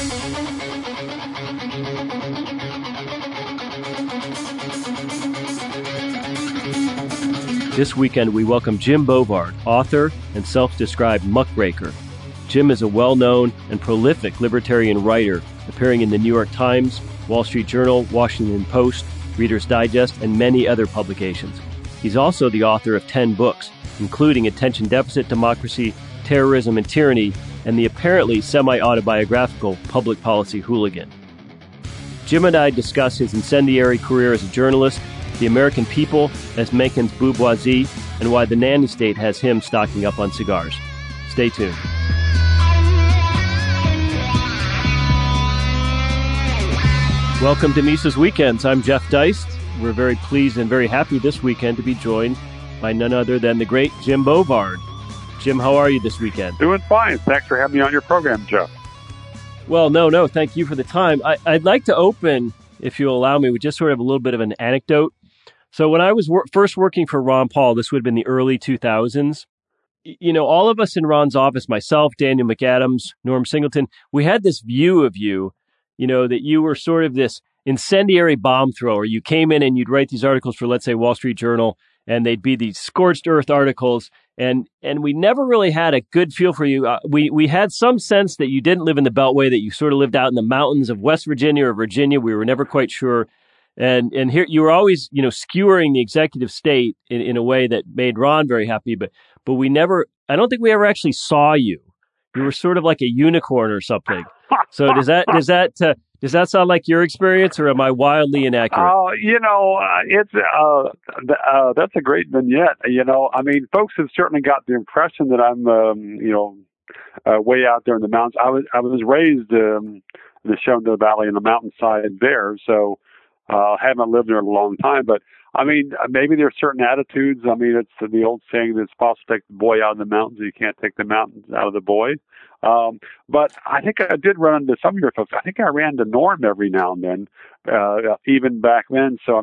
This weekend, we welcome Jim Bovard, author and self-described muckraker. Jim is a well-known and prolific libertarian writer, appearing in the New York Times, Wall Street Journal, Washington Post, Reader's Digest, and many other publications. He's also the author of 10 books, including Attention Deficit Democracy, Terrorism and Tyranny, and the apparently semi-autobiographical Public Policy Hooligan. Jim and I discuss his incendiary career as a journalist, the American people as Mencken's bourgeoisie, and why the nanny state has him stocking up on cigars. Stay tuned. Welcome to Mises Weekends. I'm Jeff Deist. We're very pleased and very happy this weekend to be joined by none other than the great Jim Bovard. Jim, how are you this weekend? Doing fine. Thanks for having me on your program, Jeff. Well, no. Thank you for the time. I'd like to open, if you'll allow me, with just sort of a little bit of an anecdote. So when I was first working for Ron Paul, this would have been the early 2000s, all of us in Ron's office, myself, Daniel McAdams, Norm Singleton, we had this view of you, that you were sort of this incendiary bomb thrower. You came in and you'd write these articles for, let's say, Wall Street Journal, and they'd be these scorched earth articles. And we never really had a good feel for you. We had some sense that you didn't live in the Beltway, that you sort of lived out in the mountains of West Virginia or Virginia. We were never quite sure. And here you were always, skewering the executive state in a way that made Ron very happy. But I don't think we ever actually saw you. You were sort of like a unicorn or something. So does that sound like your experience, or am I wildly inaccurate? That's a great vignette. Folks have certainly got the impression that I'm, way out there in the mountains. I was raised in the Shenandoah Valley in the mountainside there, so haven't lived there in a long time. But maybe there's certain attitudes. It's the old saying that it's possible to take the boy out of the mountains, you can't take the mountains out of the boy. But I think I did run into some of your folks. I think I ran to Norm every now and then, even back then. So,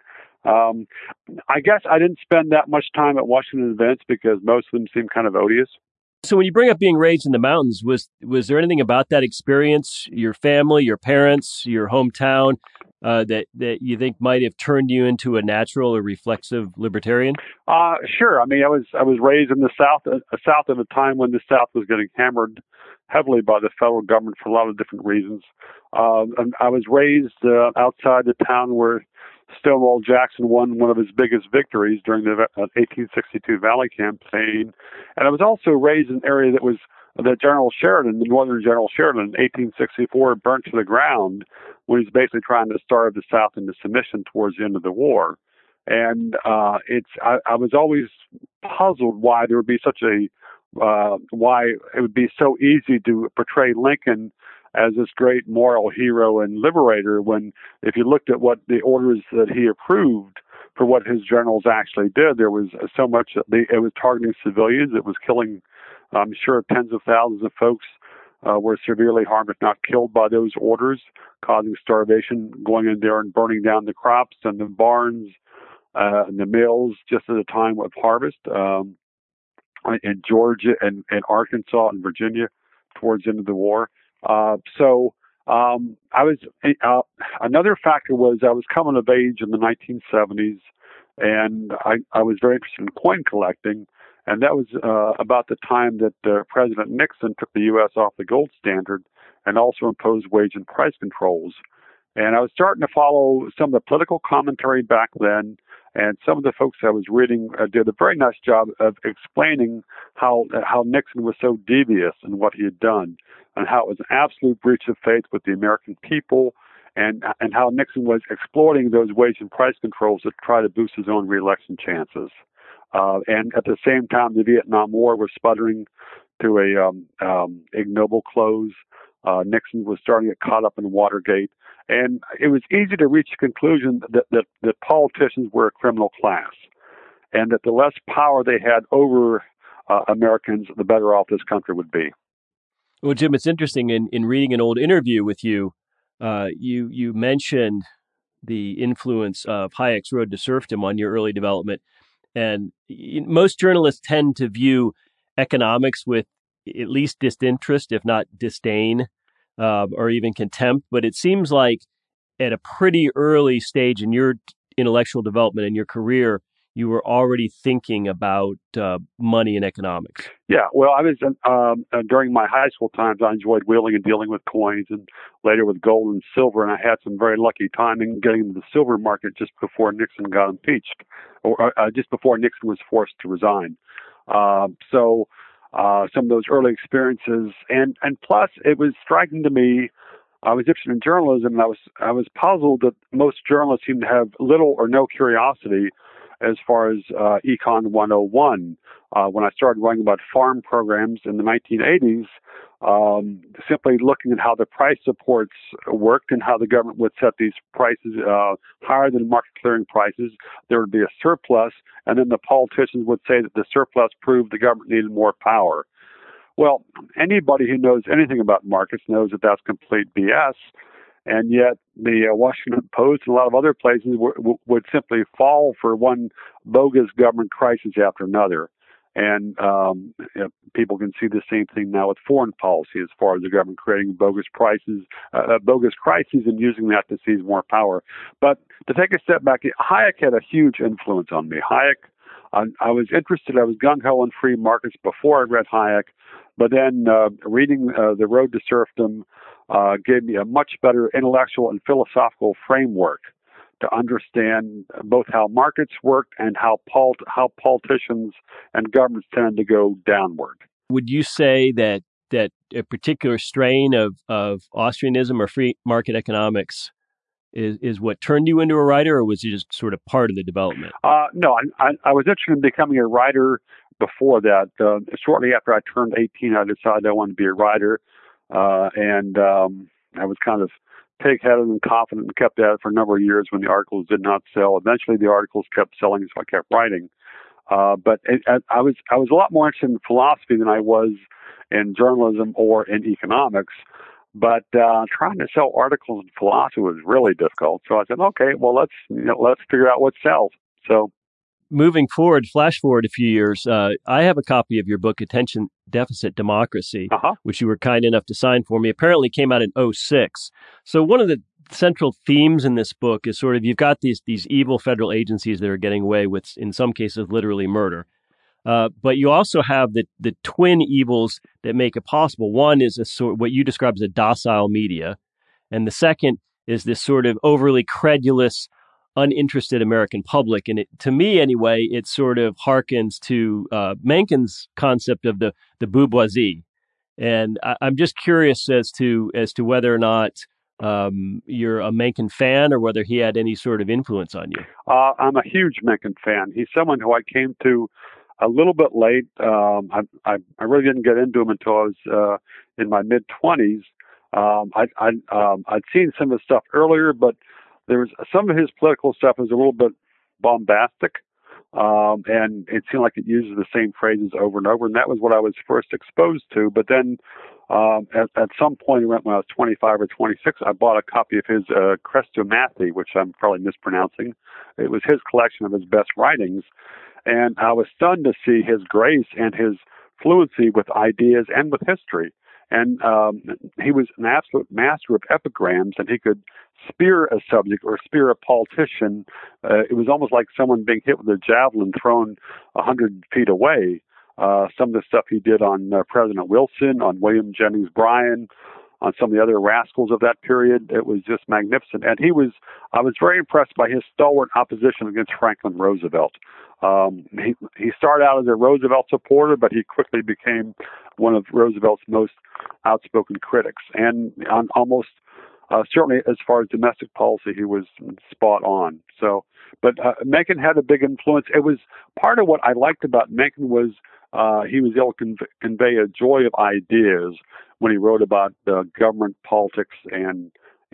I guess I didn't spend that much time at Washington events because most of them seemed kind of odious. So when you bring up being raised in the mountains, was there anything about that experience, your family, your parents, your hometown, that you think might have turned you into a natural or reflexive libertarian? Sure. I was raised in the South at a time when the South was getting hammered heavily by the federal government for a lot of different reasons. And I was raised outside the town where Stonewall Jackson won one of his biggest victories during the 1862 Valley Campaign. And I was also raised in an area that was that General Sheridan, the Northern General Sheridan, in 1864 burnt to the ground when he was basically trying to starve the South into submission towards the end of the war. And I was always puzzled why there would be why it would be so easy to portray Lincoln as this great moral hero and liberator when, if you looked at what the orders that he approved for what his generals actually did, there was so much, it was targeting civilians, it was killing, I'm sure, tens of thousands of folks were severely harmed, if not killed, by those orders, causing starvation, going in there and burning down the crops and the barns and the mills just at a time of harvest in Georgia and Arkansas and Virginia towards the end of the war. Another factor was I was coming of age in the 1970s, and I was very interested in coin collecting. And that was about the time that President Nixon took the U.S. off the gold standard and also imposed wage and price controls. And I was starting to follow some of the political commentary back then, and some of the folks I was reading did a very nice job of explaining how Nixon was so devious in what he had done, and how it was an absolute breach of faith with the American people, and how Nixon was exploiting those wage and price controls to try to boost his own reelection chances. And at the same time, the Vietnam War was sputtering to a ignoble close. Nixon was starting to get caught up in Watergate. And it was easy to reach the conclusion that politicians were a criminal class, and that the less power they had over Americans, the better off this country would be. Well, Jim, it's interesting. In reading an old interview with you, you mentioned the influence of Hayek's Road to Serfdom on your early development. And most journalists tend to view economics with at least disinterest, if not disdain. or even contempt. But it seems like at a pretty early stage in your intellectual development in your career, you were already thinking about money and economics. Yeah, well, I was during my high school times. I enjoyed wheeling and dealing with coins, and later with gold and silver. And I had some very lucky timing getting into the silver market just before Nixon got impeached, or just before Nixon was forced to resign. So some of those early experiences, and plus, it was striking to me. I was interested in journalism, and I was puzzled that most journalists seem to have little or no curiosity as far as Econ 101. When I started writing about farm programs in the 1980s, simply looking at how the price supports worked and how the government would set these prices higher than market clearing prices, there would be a surplus, and then the politicians would say that the surplus proved the government needed more power. Well, anybody who knows anything about markets knows that that's complete BS. And yet the Washington Post and a lot of other places would simply fall for one bogus government crisis after another. And people can see the same thing now with foreign policy as far as the government creating bogus crises and using that to seize more power. But to take a step back, Hayek had a huge influence on me. Hayek, I was interested, I was gung-ho in free markets before I read Hayek, but then reading The Road to Serfdom gave me a much better intellectual and philosophical framework to understand both how markets work and how politicians and governments tend to go downward. Would you say that a particular strain of Austrianism or free market economics is what turned you into a writer, or was it just sort of part of the development? No, I was interested in becoming a writer before that. Shortly after I turned 18, I decided I wanted to be a writer, and I was kind of pig-headed and confident and kept at it for a number of years when the articles did not sell. Eventually, the articles kept selling, so I kept writing. But I was a lot more interested in philosophy than I was in journalism or in economics. But trying to sell articles in philosophy was really difficult. So I said, okay, well, let's figure out what sells. So moving forward, flash forward a few years, I have a copy of your book, Attention Deficit Democracy, which you were kind enough to sign for me. Apparently came out in 2006. So one of the central themes in this book is sort of you've got these evil federal agencies that are getting away with, in some cases, literally murder. But you also have the twin evils that make it possible. One is what you describe as a docile media, and the second is this sort of overly credulous, uninterested American public. And to me, anyway, it sort of harkens to Mencken's concept of the bourgeoisie. And I'm just curious as to whether or not you're a Mencken fan or whether he had any sort of influence on you. I'm a huge Mencken fan. He's someone who I came to a little bit late. I really didn't get into him until I was in my mid-20s. I'd seen some of his stuff earlier, but there was some of his political stuff was a little bit bombastic, and it seemed like it uses the same phrases over and over, and that was what I was first exposed to. But then at some point, when I was 25 or 26, I bought a copy of his Chrestomathy, which I'm probably mispronouncing. It was his collection of his best writings. And I was stunned to see his grace and his fluency with ideas and with history. And he was an absolute master of epigrams, and he could spear a subject or spear a politician. It was almost like someone being hit with a javelin thrown 100 feet away. Some of the stuff he did on President Wilson, on William Jennings Bryan, on some of the other rascals of that period, it was just magnificent. And I was very impressed by his stalwart opposition against Franklin Roosevelt. He started out as a Roosevelt supporter, but he quickly became one of Roosevelt's most outspoken critics. And on almost certainly as far as domestic policy, he was spot on. So, but Mencken had a big influence. It was part of what I liked about Mencken was he was able to convey a joy of ideas when he wrote about government politics and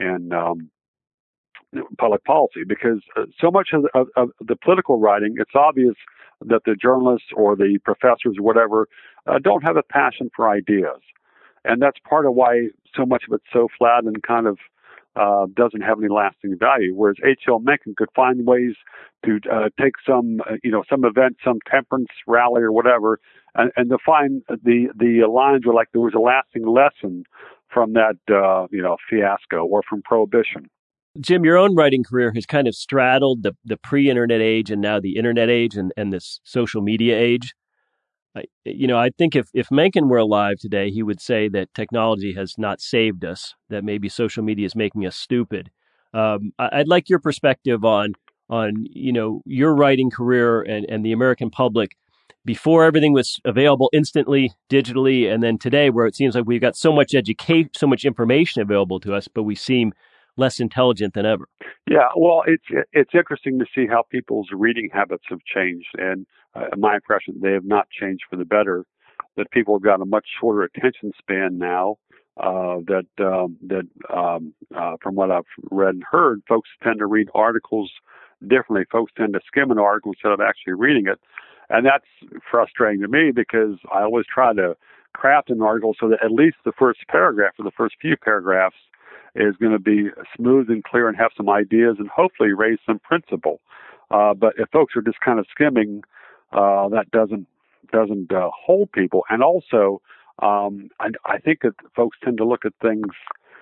public policy, because so much of the political writing, it's obvious that the journalists or the professors or whatever don't have a passion for ideas. And that's part of why so much of it's so flat and kind of doesn't have any lasting value. Whereas H.L. Mencken could find ways to take some event, some temperance rally or whatever, and to find the lines were like there was a lasting lesson from that fiasco or from Prohibition. Jim, your own writing career has kind of straddled the pre-internet age and now the internet age and this social media age. I think if Mencken were alive today, he would say that technology has not saved us, that maybe social media is making us stupid. I'd like your perspective on your writing career and the American public before everything was available instantly, digitally, and then today, where it seems like we've got so much so much information available to us, but we seem less intelligent than ever. Yeah, well, it's interesting to see how people's reading habits have changed, and my impression they have not changed for the better. That people have got a much shorter attention span now. From what I've read and heard, folks tend to read articles differently. Folks tend to skim an article instead of actually reading it, and that's frustrating to me because I always try to craft an article so that at least the first paragraph or the first few paragraphs is going to be smooth and clear and have some ideas and hopefully raise some principle. But if folks are just kind of skimming, that doesn't hold people. And also, I think that folks tend to look at things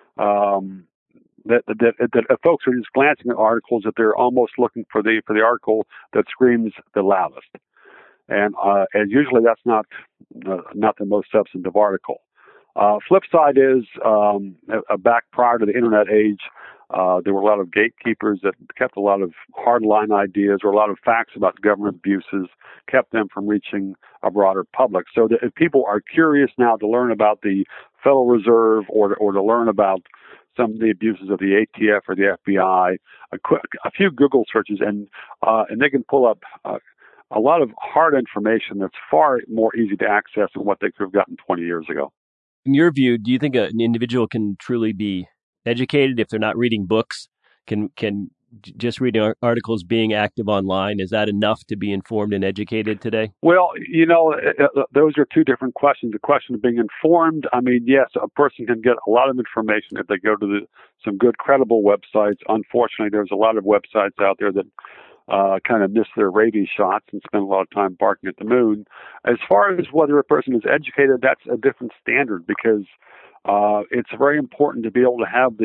that if folks are just glancing at articles, that they're almost looking for the article that screams the loudest. And usually that's not the most substantive article. Flip side is back prior to the internet age, there were a lot of gatekeepers that kept a lot of hardline ideas or a lot of facts about government abuses, kept them from reaching a broader public. So that if people are curious now to learn about the Federal Reserve or to learn about some of the abuses of the ATF or the FBI, a few Google searches, and they can pull up a lot of hard information that's far more easy to access than what they could have gotten 20 years ago. In your view, do you think an individual can truly be educated if they're not reading books? Can just reading articles, being active online, is that enough to be informed and educated today? Well, those are two different questions. The question of being informed, I mean, yes, a person can get a lot of information if they go to some good, credible websites. Unfortunately, there's a lot of websites out there that kind of miss their rabies shots and spend a lot of time barking at the moon. As far as whether a person is educated, that's a different standard because it's very important to be able to have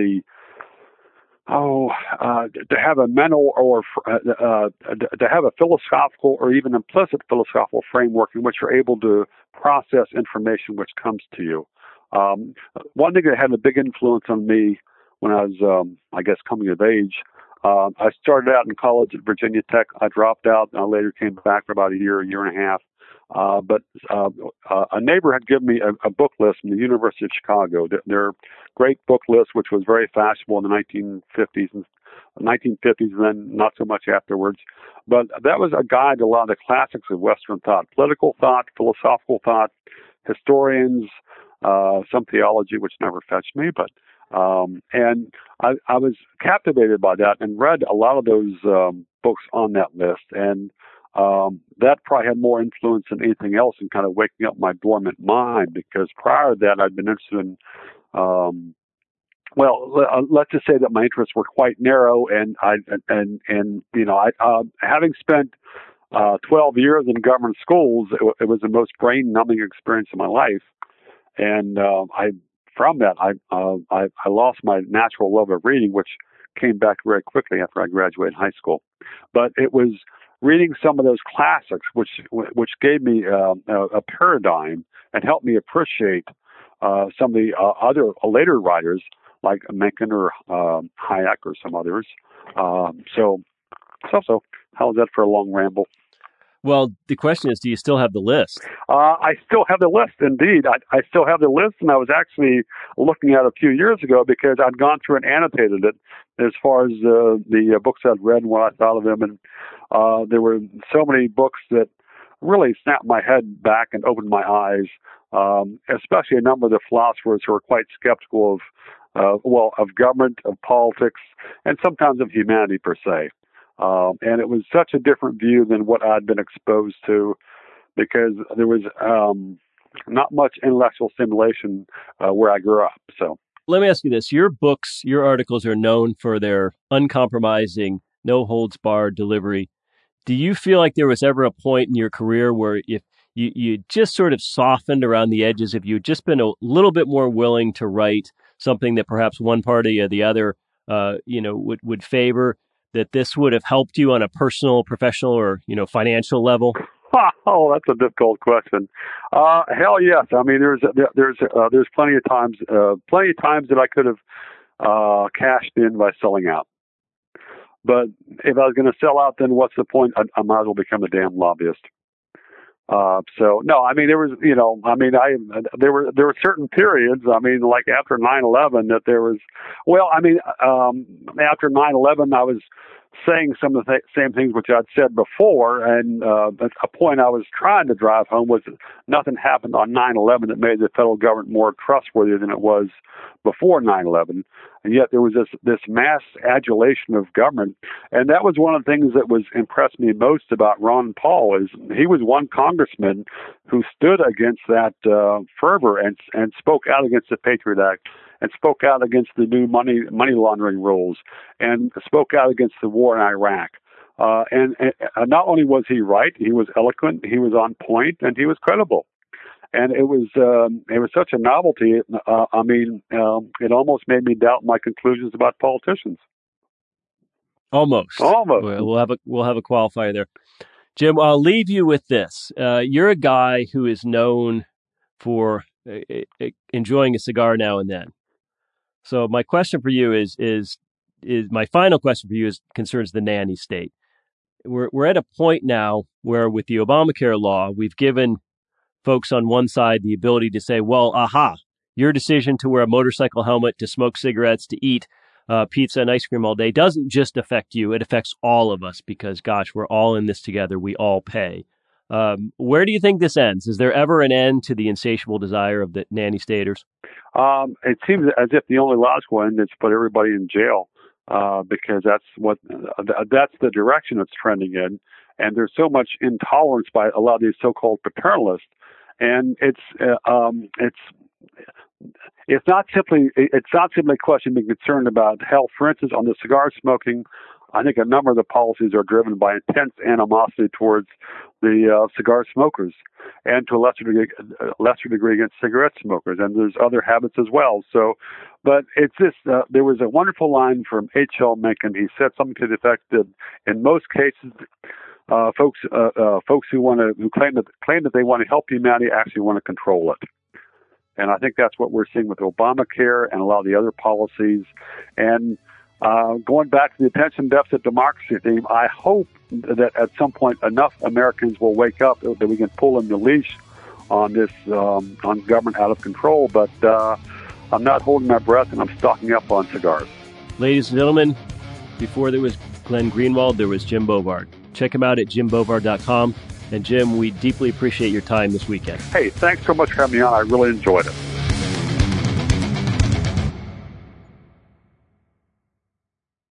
to have a mental or to have a philosophical or even implicit philosophical framework in which you're able to process information which comes to you. One thing that had a big influence on me when I was, coming of age, I started out in college at Virginia Tech. I dropped out and I later came back for about a year and a half. But a neighbor had given me a book list from the University of Chicago. Their great book list, which was very fashionable in the 1950s and then not so much afterwards. But that was a guide to a lot of the classics of Western thought, political thought, philosophical thought, historians, some theology, which never fetched me, but and I was captivated by that and read a lot of those books on that list. And that probably had more influence than anything else in kind of waking up my dormant mind, because prior to that, I'd been interested in, let's just say that my interests were quite narrow, and having spent 12 years in government schools, it was the most brain-numbing experience of my life, and from that, I lost my natural love of reading, which came back very quickly after I graduated high school. But it was reading some of those classics, which gave me a paradigm and helped me appreciate some of the other later writers like Mencken or Hayek or some others. So how's that for a long ramble? Well, the question is, do you still have the list? I still have the list, indeed. I still have the list, and I was actually looking at it a few years ago because I'd gone through and annotated it as far as the books I'd read and what I thought of them. And there were so many books that really snapped my head back and opened my eyes, especially a number of the philosophers who were quite skeptical of government, of politics, and sometimes of humanity per se. And it was such a different view than what I'd been exposed to, because there was not much intellectual stimulation where I grew up. So let me ask you this. Your books, your articles are known for their uncompromising, no holds barred delivery. Do you feel like there was ever a point in your career where you just sort of softened around the edges. If you'd just been a little bit more willing to write something that perhaps one party or the other, would favor, that this would have helped you on a personal, professional, or financial level? Oh, that's a difficult question. Hell yes. I mean, there's plenty of times that I could have cashed in by selling out. But if I was going to sell out, then what's the point? I might as well become a damn lobbyist. So no, I mean, there were certain periods, I mean, like after 9/11 that there was, after 9/11, I was saying some of the same things which I'd said before, and a point I was trying to drive home was that nothing happened on 9/11 that made the federal government more trustworthy than it was before 9/11, and yet there was this mass adulation of government, and that was one of the things that was impressed me most about Ron Paul is he was one congressman who stood against that fervor and spoke out against the Patriot Act, and spoke out against the new money laundering rules, and spoke out against the war in Iraq. And not only was he right, he was eloquent, he was on point, and he was credible. And it was such a novelty. It almost made me doubt my conclusions about politicians. Almost. We'll have a qualifier there. Jim, I'll leave you with this. You're a guy who is known for enjoying a cigar now and then. So my question for you is my final question for you concerns the nanny state. We're at a point now where with the Obamacare law, we've given folks on one side the ability to say, well, your decision to wear a motorcycle helmet, to smoke cigarettes, to eat pizza and ice cream all day doesn't just affect you. It affects all of us because, gosh, we're all in this together. We all pay. Where do you think this ends? Is there ever an end to the insatiable desire of the nanny staters? It seems as if the only logical end is to put everybody in jail, because that's the direction it's trending in. And there's so much intolerance by a lot of these so-called paternalists, and it's not simply a question of being concerned about health. For instance, on the cigar smoking, I think a number of the policies are driven by intense animosity towards the cigar smokers, and to a lesser degree against cigarette smokers. And there's other habits as well. So, but it's this. There was a wonderful line from H.L. Mencken. He said something to the effect that in most cases, folks who claim that they want to help humanity actually want to control it. And I think that's what we're seeing with Obamacare and a lot of the other policies. And going back to the attention deficit democracy theme, I hope that at some point enough Americans will wake up that we can pull in the leash on this, on government out of control. But I'm not holding my breath, and I'm stocking up on cigars. Ladies and gentlemen, before there was Glenn Greenwald, there was Jim Bovard. Check him out at jimbovard.com. And Jim, we deeply appreciate your time this weekend. Hey, thanks so much for having me on. I really enjoyed it.